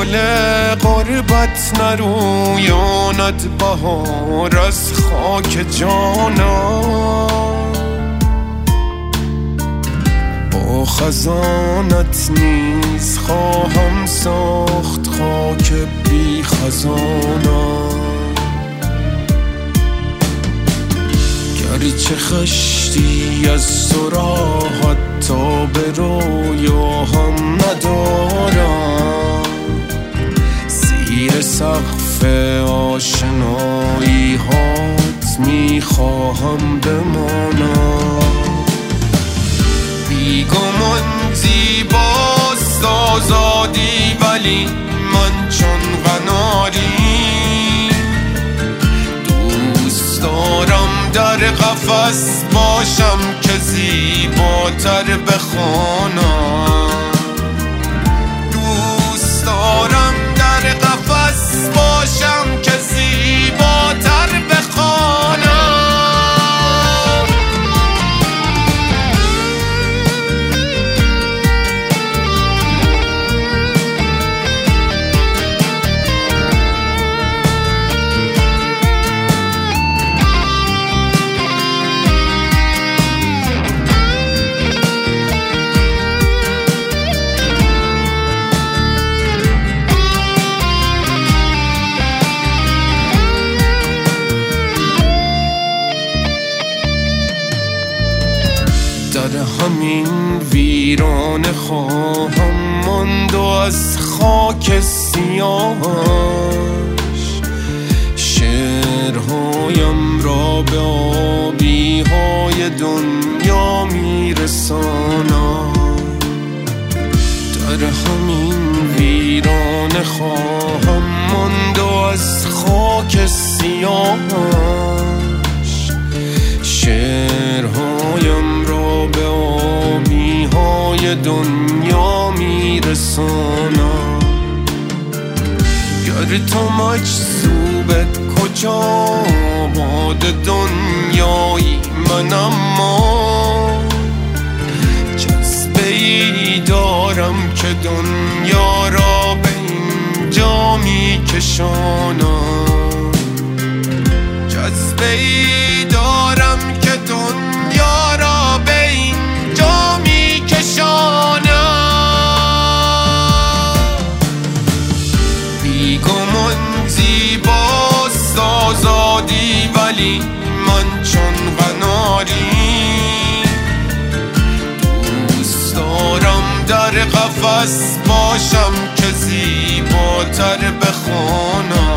دل غربت نرویاند بهار از خاک جانم. با خزانت نیز خواهم ساخت خاک بی خزانم. گرچه خشتی از تو را حتی به رویا هم ندارم، زیر سقف آشنایی هات میخواهم بمانم. بیگمان زیباست آزادی ولی من چون قناری دوست دارم در قفس باشم که زیباتر بخوانم. دوست دارم در قفس باشم که زیباتر بخوانم. در همین ویرانه خواهم ماند و از خاک سیاهش شعرهایم را به آبی های دنیا میرسانم. در همین ویرانه خواهم ماند و از خاک سیاهش شعرهایم را به آبی های دنیا میرسانم. گر تو مجذوبت کجا آباد دنیایی من، اما جذبه ای دارم که دنیا را به اینجا میکشانم. جذبه ای دارم که دنیا را به اینجا میکشانم. بیگمان زیباست آزادی ولی من چون قناری دوست دارم در قفس باشم که زیباتر بخوانم.